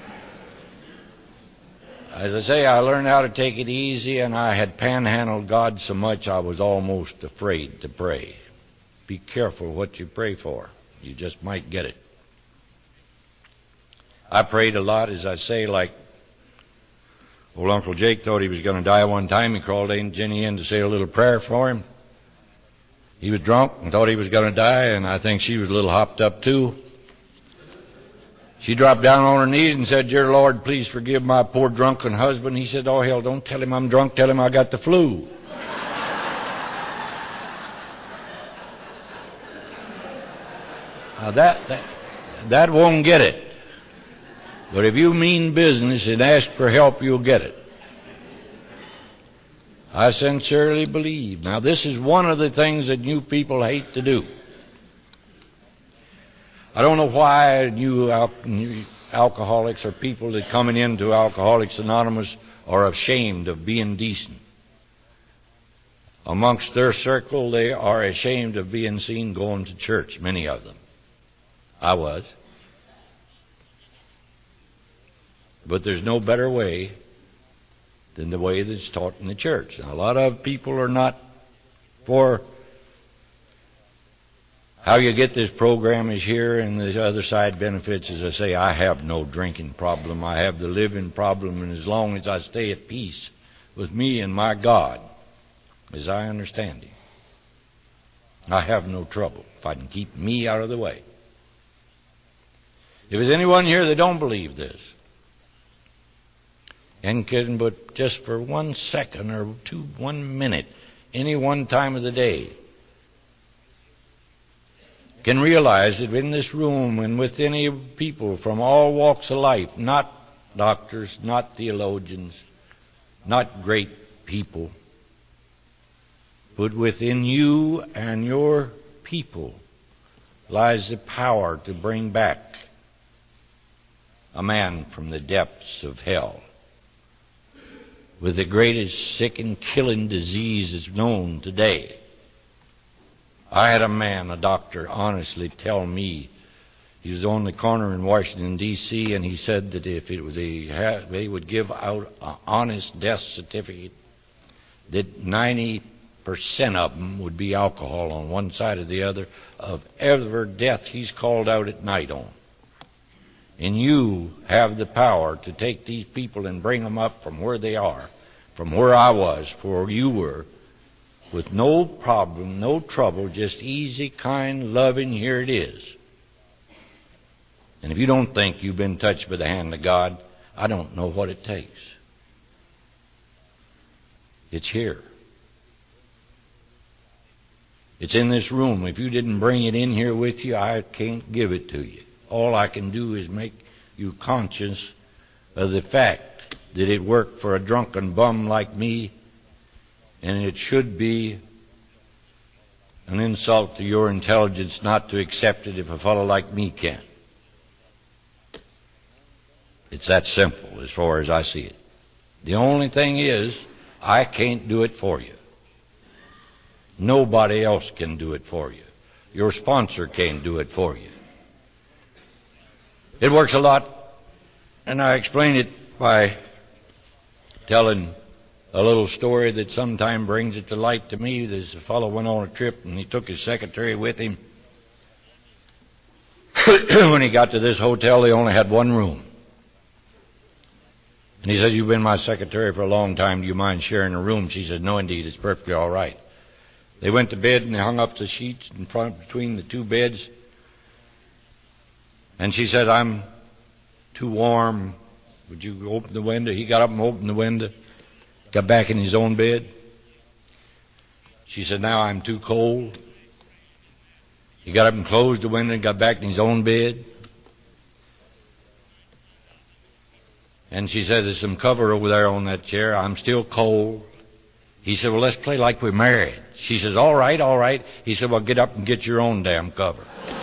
As I say, I learned how to take it easy, and I had panhandled God so much I was almost afraid to pray. Be careful what you pray for. You just might get it. I prayed a lot, as I say, like old Uncle Jake thought he was going to die one time. He crawled Aunt Jenny in to say a little prayer for him. He was drunk and thought he was going to die, and I think she was a little hopped up too. She dropped down on her knees and said, dear Lord, please forgive my poor drunken husband. He said, oh, hell, don't tell him I'm drunk. Tell him I got the flu. Now that won't get it. But if you mean business and ask for help, you'll get it. I sincerely believe. Now, this is one of the things that you people hate to do. I don't know why new alcoholics or people that coming into Alcoholics Anonymous are ashamed of being decent. Amongst their circle, they are ashamed of being seen going to church, many of them. I was. But there's no better way than the way that's taught in the church. Now, a lot of people are not for how you get this program is here, and the other side benefits, as I say, I have no drinking problem. I have the living problem, and as long as I stay at peace with me and my God, as I understand Him, I have no trouble if I can keep me out of the way. If there's anyone here that don't believe this, and can but just for 1 second or 1 minute, any one time of the day, can realize that in this room and with any people from all walks of life, not doctors, not theologians, not great people, but within you and your people lies the power to bring back a man from the depths of hell with the greatest sick and killing disease that's known today. I had a man, a doctor, honestly tell me, he was on the corner in Washington, D.C., and he said that if it was they would give out an honest death certificate, that 90% of them would be alcohol on one side or the other of every death he's called out at night on. And you have the power to take these people and bring them up from where they are, from where I was, where you were, with no problem, no trouble, just easy, kind, loving, here it is. And if you don't think you've been touched by the hand of God, I don't know what it takes. It's here. It's in this room. If you didn't bring it in here with you, I can't give it to you. All I can do is make you conscious of the fact that it worked for a drunken bum like me, and it should be an insult to your intelligence not to accept it if a fellow like me can. It's that simple as far as I see it. The only thing is, I can't do it for you. Nobody else can do it for you. Your sponsor can't do it for you. It works a lot, and I explain it by telling a little story that sometime brings it to light to me. There's a fellow went on a trip, and he took his secretary with him. When he got to this hotel, they only had one room. And he said, you've been my secretary for a long time. Do you mind sharing a room? She said, no, indeed. It's perfectly all right. They went to bed, and they hung up the sheets in front between the two beds. And she said, I'm too warm. Would you open the window? He got up and opened the window. Got back in his own bed. She said, now I'm too cold. He got up and closed the window and got back in his own bed. And she said, there's some cover over there on that chair. I'm still cold. He said, well, let's play like we're married. She says, all right, all right. He said, well, get up and get your own damn cover.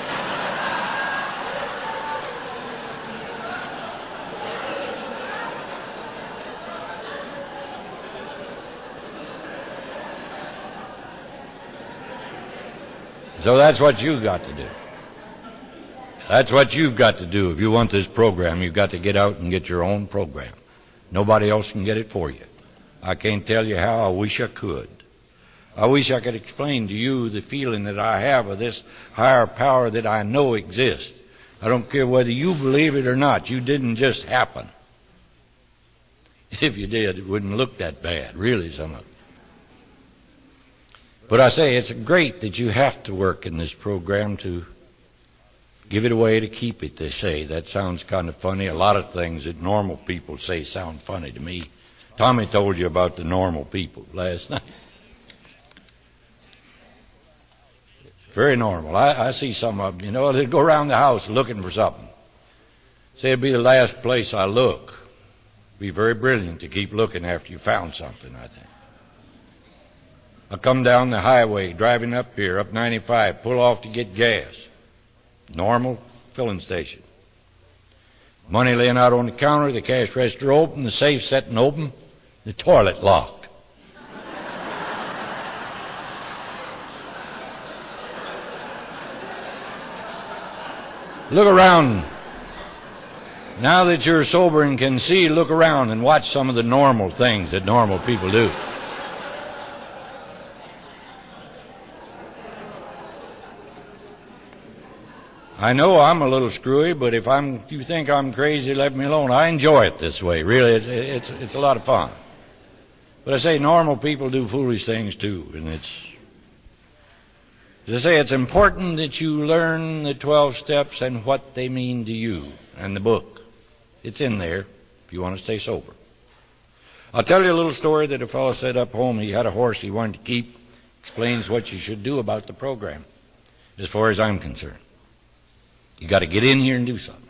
So that's what you've got to do. That's what you've got to do. If you want this program, you've got to get out and get your own program. Nobody else can get it for you. I can't tell you how. I wish I could. I wish I could explain to you the feeling that I have of this higher power that I know exists. I don't care whether you believe it or not. You didn't just happen. If you did, it wouldn't look that bad, really, some of it. But I say it's great that you have to work in this program to give it away to keep it, they say. That sounds kind of funny. A lot of things that normal people say sound funny to me. Tommy told you about the normal people last night. Very normal. I see some of them, they go around the house looking for something. Say it'd be the last place I look. Be very brilliant to keep looking after you found something, I think. I come down the highway, driving up here, up 95, pull off to get gas. Normal filling station. Money laying out on the counter, the cash register open, the safe sitting open, the toilet locked. Look around. Now that you're sober and can see, look around and watch some of the normal things that normal people do. I know I'm a little screwy, but if you think I'm crazy, let me alone. I enjoy it this way. Really, it's a lot of fun. But I say normal people do foolish things too, and as I say, it's important that you learn the 12 steps and what they mean to you, and the book. It's in there if you want to stay sober. I'll tell you a little story that a fellow said up home. He had a horse he wanted to keep. Explains what you should do about the program, as far as I'm concerned. You got to get in here and do something.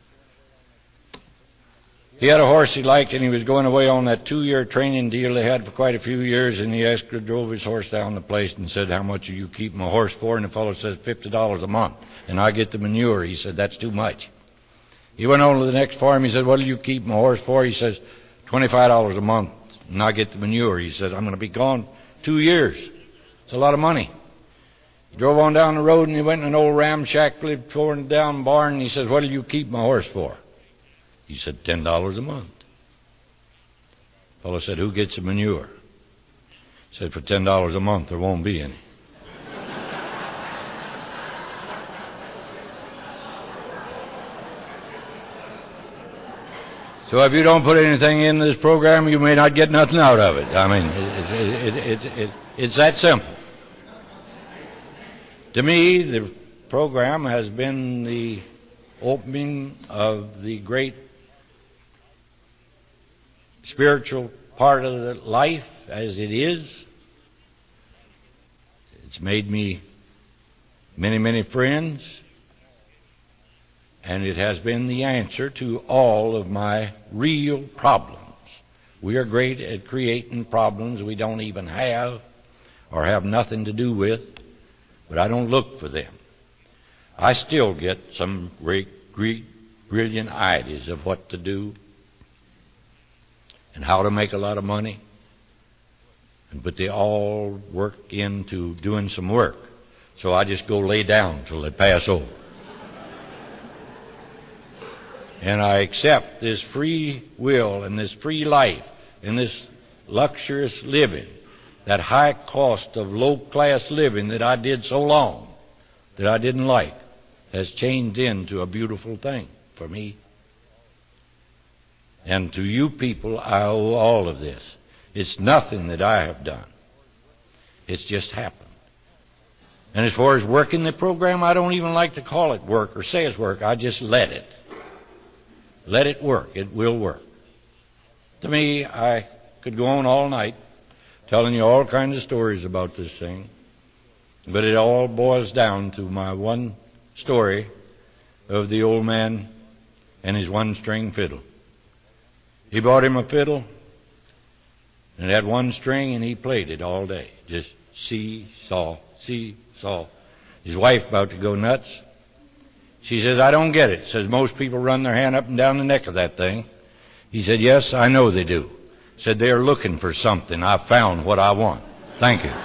He had a horse he liked, and he was going away on that 2-year training deal they had for quite a few years, and he drove his horse down the place and said, how much are you keeping my horse for? And the fellow says, $50 a month, and I get the manure. He said, that's too much. He went on to the next farm. He said, what do you keep my horse for? He says, $25 a month, and I get the manure. He said, I'm going to be gone 2 years. It's a lot of money. He drove on down the road, and he went in an old ramshackly, torn down barn, and he said, what do you keep my horse for? He said, $10 a month. The fellow said, who gets the manure? He said, for $10 a month, there won't be any. So if you don't put anything in this program, you may not get nothing out of it. I mean, it's that simple. To me, the program has been the opening of the great spiritual part of the life as it is. It's made me many, many friends, and it has been the answer to all of my real problems. We are great at creating problems we don't even have or have nothing to do with, but I don't look for them. I still get some great, brilliant ideas of what to do and how to make a lot of money, but they all work into doing some work. So I just go lay down till they pass over. And I accept this free will and this free life and this luxurious living, that high cost of low-class living that I did so long, that I didn't like, has changed into a beautiful thing for me. And to you people, I owe all of this. It's nothing that I have done. It's just happened. And as far as working the program, I don't even like to call it work or say it's work. I just let it. Let it work. It will work. To me, I could go on all night telling you all kinds of stories about this thing, but it all boils down to my one story of the old man and his one-string fiddle. He bought him a fiddle, and it had one string, and he played it all day. Just see-saw, see-saw. His wife about to go nuts. She says, I don't get it. Says, most people run their hand up and down the neck of that thing. He said, yes, I know they do. Said, they're looking for something. I found what I want. Thank you.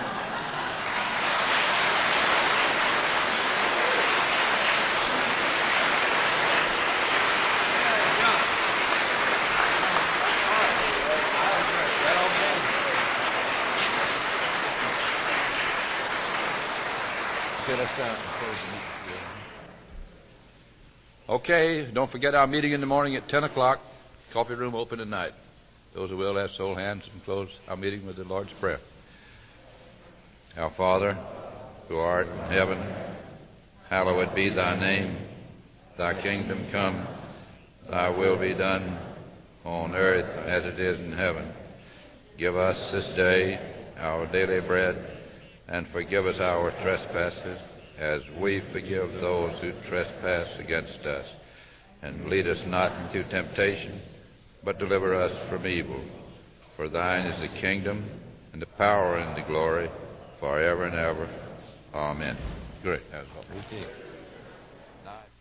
Okay, don't forget our meeting in the morning at 10 o'clock. Coffee room open at night. Those who will, let's hold hands and close our meeting with the Lord's Prayer. Our Father, who art in heaven, hallowed be thy name. Thy kingdom come, thy will be done on earth as it is in heaven. Give us this day our daily bread, and forgive us our trespasses, as we forgive those who trespass against us. And lead us not into temptation, but deliver us from evil. For thine is the kingdom, and the power, and the glory, forever and ever. Amen. Great. That's what we did.